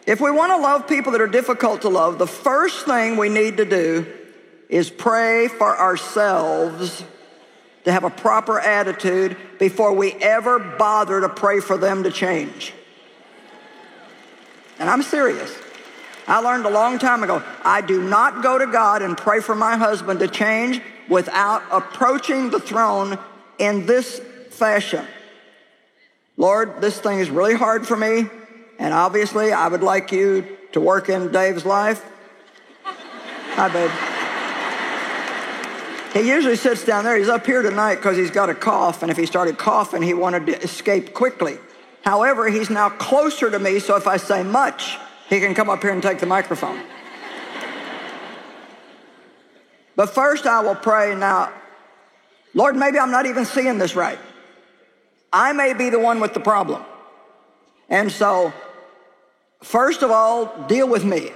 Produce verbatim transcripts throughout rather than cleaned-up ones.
If we want to love people that are difficult to love, the first thing we need to do is pray for ourselves to have a proper attitude before we ever bother to pray for them to change. And I'm serious. I learned a long time ago, I do not go to God and pray for my husband to change without approaching the throne in this fashion. Lord, this thing is really hard for me, and obviously I would like you to work in Dave's life. Hi, babe. He usually sits down there. He's up here tonight because he's got a cough, and if he started coughing, he wanted to escape quickly. However, he's now closer to me, so if I say much, he can come up here and take the microphone. But first I will pray now, Lord, maybe I'm not even seeing this right. I may be the one with the problem. And so, first of all, deal with me.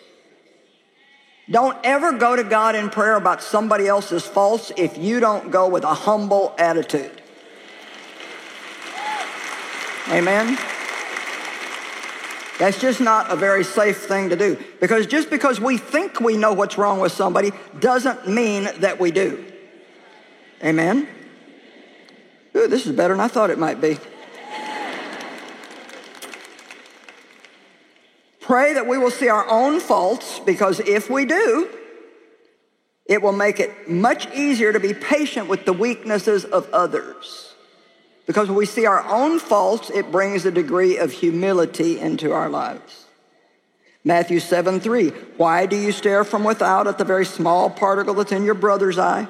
Don't ever go to God in prayer about somebody else's faults if you don't go with a humble attitude. Amen? That's just not a very safe thing to do. Because just because we think we know what's wrong with somebody doesn't mean that we do. Amen? Ooh, this is better than I thought it might be. Pray that we will see our own faults, because if we do, it will make it much easier to be patient with the weaknesses of others. Because when we see our own faults, it brings a degree of humility into our lives. Matthew seven three, why do you stare from without at the very small particle that's in your brother's eye?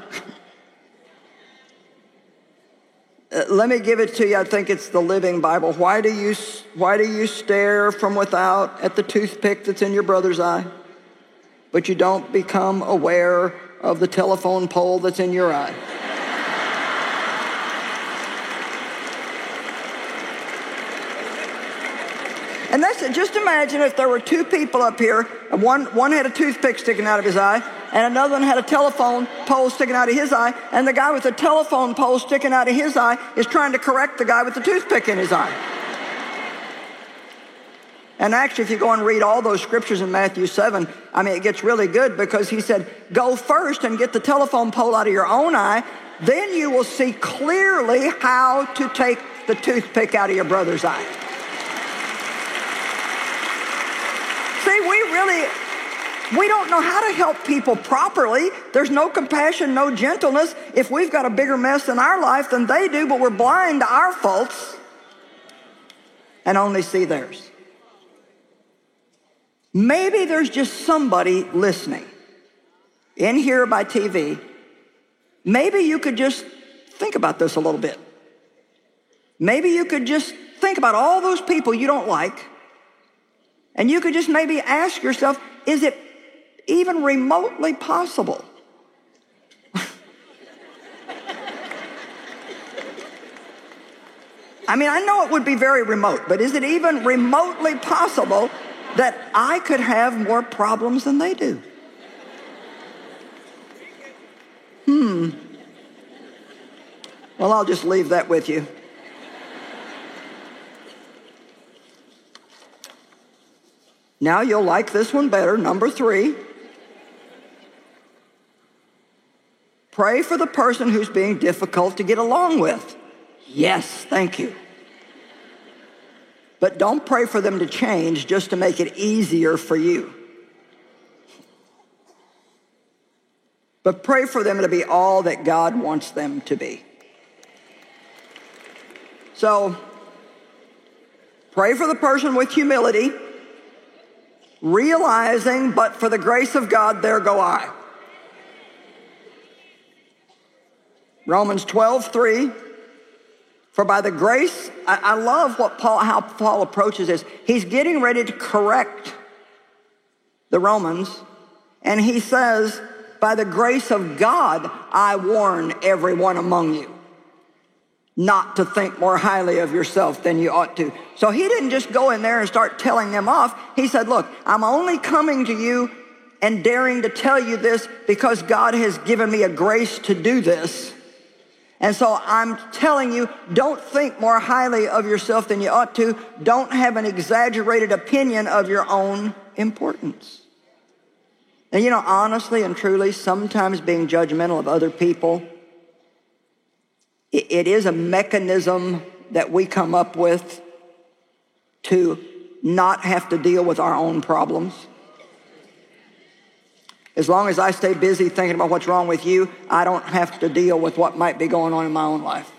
uh, let me give it to you. I think it's the Living Bible. Why do you, why do you stare from without at the toothpick that's in your brother's eye, but you don't become aware of the telephone pole that's in your eye? And that's it. Just imagine if there were two people up here, and one, one had a toothpick sticking out of his eye, and another one had a telephone pole sticking out of his eye, and the guy with the telephone pole sticking out of his eye is trying to correct the guy with the toothpick in his eye. And actually, if you go and read all those scriptures in Matthew seven, I mean, it gets really good, because he said, go first and get the telephone pole out of your own eye, then you will see clearly how to take the toothpick out of your brother's eye. See, we really, we don't know how to help people properly. There's no compassion, no gentleness if we've got a bigger mess in our life than they do, but we're blind to our faults and only see theirs. Maybe there's just somebody listening in here by T V. Maybe you could just think about this a little bit. Maybe you could just think about all those people you don't like, and you could just maybe ask yourself, is it even remotely possible? I mean, I know it would be very remote, but is it even remotely possible that I could have more problems than they do? Hmm. Well, I'll just leave that with you. Now you'll like this one better. Number three. Pray for the person who's being difficult to get along with. Yes, thank you. But don't pray for them to change just to make it easier for you. But pray for them to be all that God wants them to be. So, pray for the person with humility, realizing, but for the grace of God, there go I. Romans twelve three. For by the grace, I, I love what Paul, how Paul approaches this. He's getting ready to correct the Romans, and he says, by the grace of God, I warn everyone among you not to think more highly of yourself than you ought to. So he didn't just go in there and start telling them off. He said, look, I'm only coming to you and daring to tell you this because God has given me a grace to do this. And so I'm telling you, don't think more highly of yourself than you ought to. Don't have an exaggerated opinion of your own importance. And you know, honestly and truly, sometimes being judgmental of other people, it, it is a mechanism that we come up with to not have to deal with our own problems. As long as I stay busy thinking about what's wrong with you, I don't have to deal with what might be going on in my own life.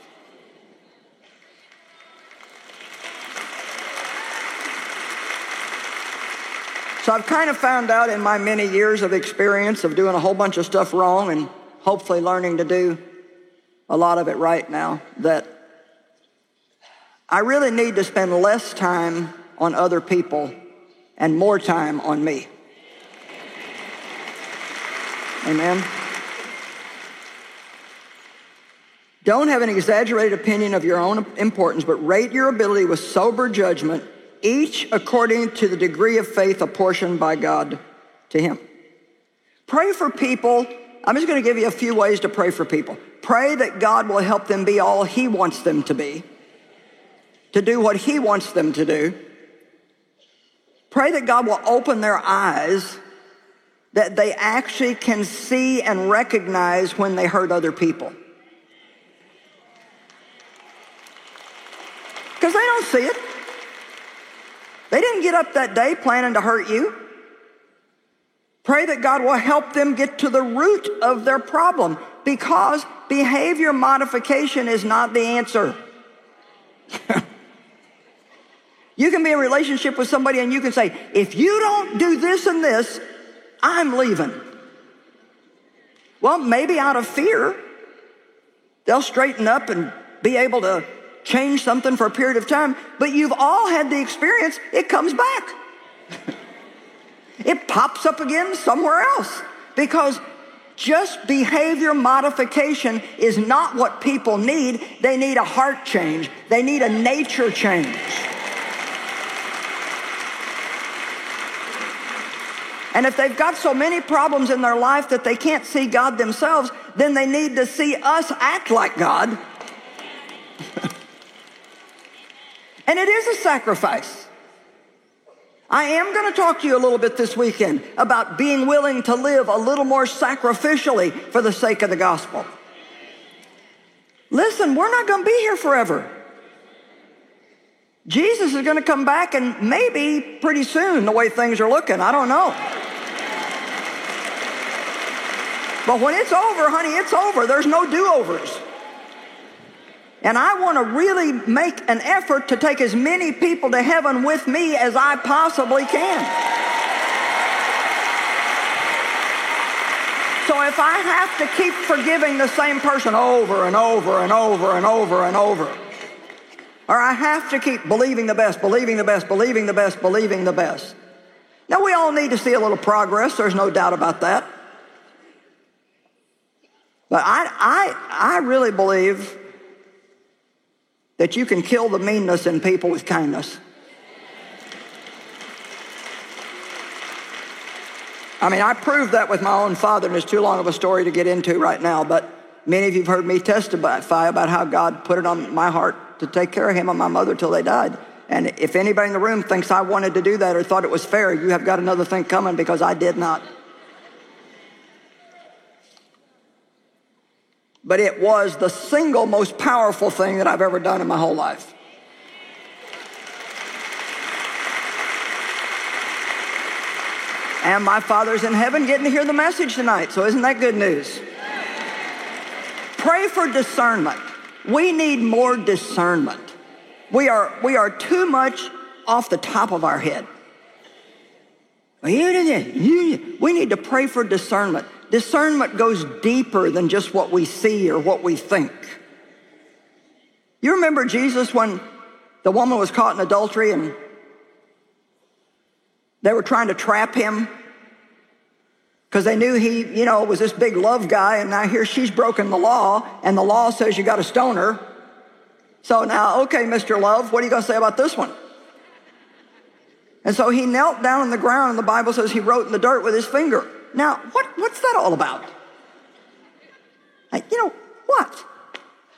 So I've kind of found out in my many years of experience of doing a whole bunch of stuff wrong and hopefully learning to do a lot of it right now, that I really need to spend less time on other people and more time on me. Amen. Don't have an exaggerated opinion of your own importance, but rate your ability with sober judgment, each according to the degree of faith apportioned by God to him. Pray for people. I'm just going to give you a few ways to pray for people. Pray that God will help them be all he wants them to be, to do what he wants them to do. Pray that God will open their eyes, that they actually can see and recognize when they hurt other people. Because they don't see it. They didn't get up that day planning to hurt you. Pray that God will help them get to the root of their problem, because behavior modification is not the answer. You can be in a relationship with somebody and you can say, if you don't do this and this, I'm leaving. Well, maybe out of fear, they'll straighten up and be able to change something for a period of time, but you've all had the experience, it comes back. It pops up again somewhere else, because just behavior modification is not what people need. They need a heart change. They need a nature change. And if they've got so many problems in their life that they can't see God themselves, then they need to see us act like God. And it is a sacrifice. I am going to talk to you a little bit this weekend about being willing to live a little more sacrificially for the sake of the gospel. Listen, we're not going to be here forever. Jesus is going to come back, and maybe pretty soon, the way things are looking. I don't know. But when it's over, honey, it's over. There's no do-overs. And I want to really make an effort to take as many people to heaven with me as I possibly can. So if I have to keep forgiving the same person over and over and over and over and over, or I have to keep believing the best, believing the best, believing the best, believing the best. Now, we all need to see a little progress. There's no doubt about that. But I, I, I really believe that you can kill the meanness in people with kindness. I mean, I proved that with my own father, and it's too long of a story to get into right now, but many of you have heard me testify about how God put it on my heart to take care of him and my mother till they died. And if anybody in the room thinks I wanted to do that or thought it was fair, you have got another thing coming, because I did not. But it was the single most powerful thing that I've ever done in my whole life. And my Father's in heaven getting to hear the message tonight, so isn't that good news? Pray for discernment. We need more discernment. We are, we are too much off the top of our head. We need to pray for discernment. Discernment goes deeper than just what we see or what we think. You remember Jesus when the woman was caught in adultery and they were trying to trap him because they knew he, you know, was this big love guy, and now here she's broken the law, and the law says you got to stone her. So now, okay, Mister Love, what are you going to say about this one? And so he knelt down on the ground, and the Bible says he wrote in the dirt with his finger. Now, what, what's that all about? Like, you know, what?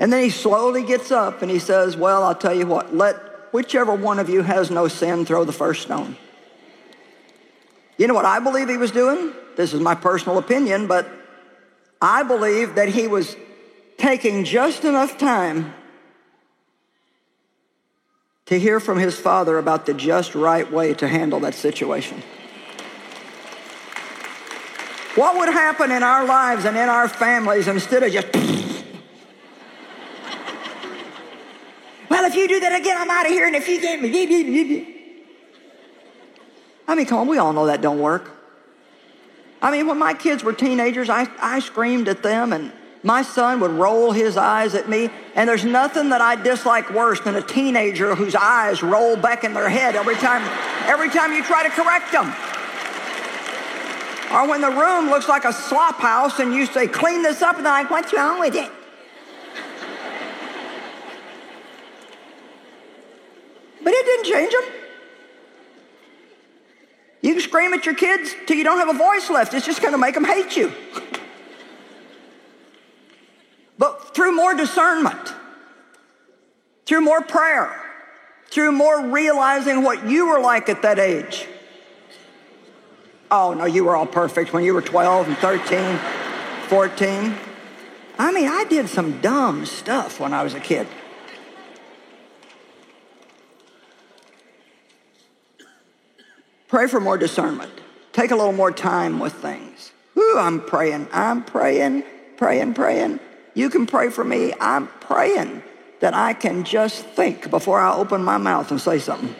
And then he slowly gets up and he says, well, I'll tell you what, let whichever one of you has no sin throw the first stone. You know what I believe he was doing? This is my personal opinion, but I believe that he was taking just enough time to hear from his Father about the just right way to handle that situation. What would happen in our lives and in our families instead of just, well, if you do that again, I'm out of here, and if you get me, I mean, come on, we all know that don't work. I mean, when my kids were teenagers, I, I screamed at them, and my son would roll his eyes at me, and there's nothing that I dislike worse than a teenager whose eyes roll back in their head every time, every time you try to correct them. Or when the room looks like a slop house and you say, clean this up, and they're like, what's wrong with it? But it didn't change them. You can scream at your kids till you don't have a voice left. It's just going to make them hate you. But through more discernment, through more prayer, through more realizing what you were like at that age. Oh, no, you were all perfect when you were twelve and thirteen, fourteen. I mean, I did some dumb stuff when I was a kid. Pray for more discernment. Take a little more time with things. Ooh, I'm praying. I'm praying, praying, praying. You can pray for me. I'm praying that I can just think before I open my mouth and say something.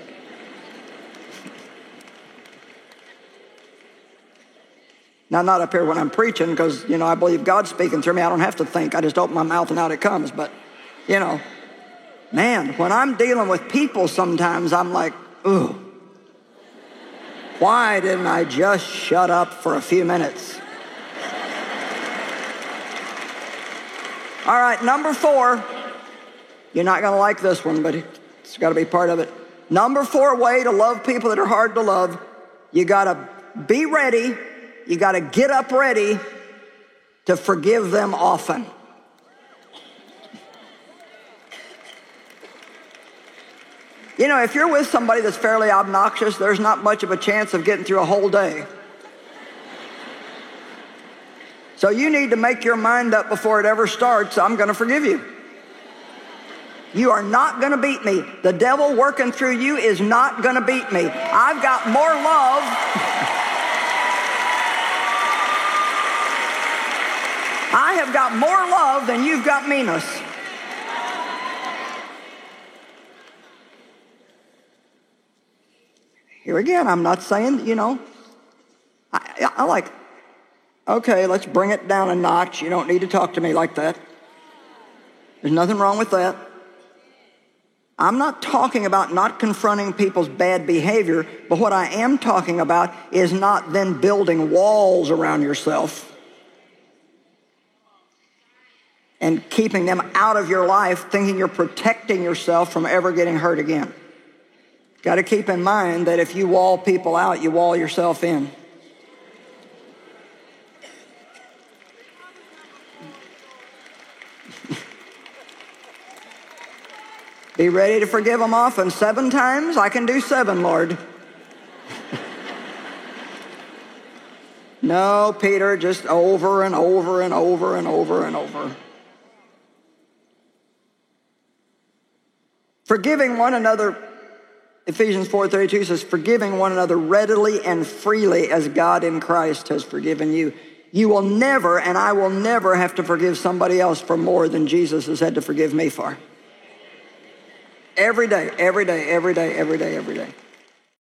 Now, not up here when I'm preaching, because, you know, I believe God's speaking through me. I don't have to think. I just open my mouth and out it comes. But, you know, man, when I'm dealing with people sometimes, I'm like, ooh, why didn't I just shut up for a few minutes? All right, number four. You're not going to like this one, but it's got to be part of it. Number four way to love people that are hard to love, you got to be ready. You got to get up ready to forgive them often. You know, if you're with somebody that's fairly obnoxious, there's not much of a chance of getting through a whole day. So you need to make your mind up before it ever starts. I'm going to forgive you. You are not going to beat me. The devil working through you is not going to beat me. I've got more love. I have got more love than you've got meanness. Here again, I'm not saying, you know, I, I like, okay, let's bring it down a notch. You don't need to talk to me like that. There's nothing wrong with that. I'm not talking about not confronting people's bad behavior, but what I am talking about is not then building walls around yourself and keeping them out of your life, thinking you're protecting yourself from ever getting hurt again. Got to keep in mind that if you wall people out, you wall yourself in. Be ready to forgive them often. Seven times? I can do seven, Lord. No, Peter, just over and over and over and over and over. Forgiving one another, Ephesians four thirty-two says, forgiving one another readily and freely as God in Christ has forgiven you. You will never, and I will never have to forgive somebody else for more than Jesus has had to forgive me for. Every day, every day, every day, every day, every day.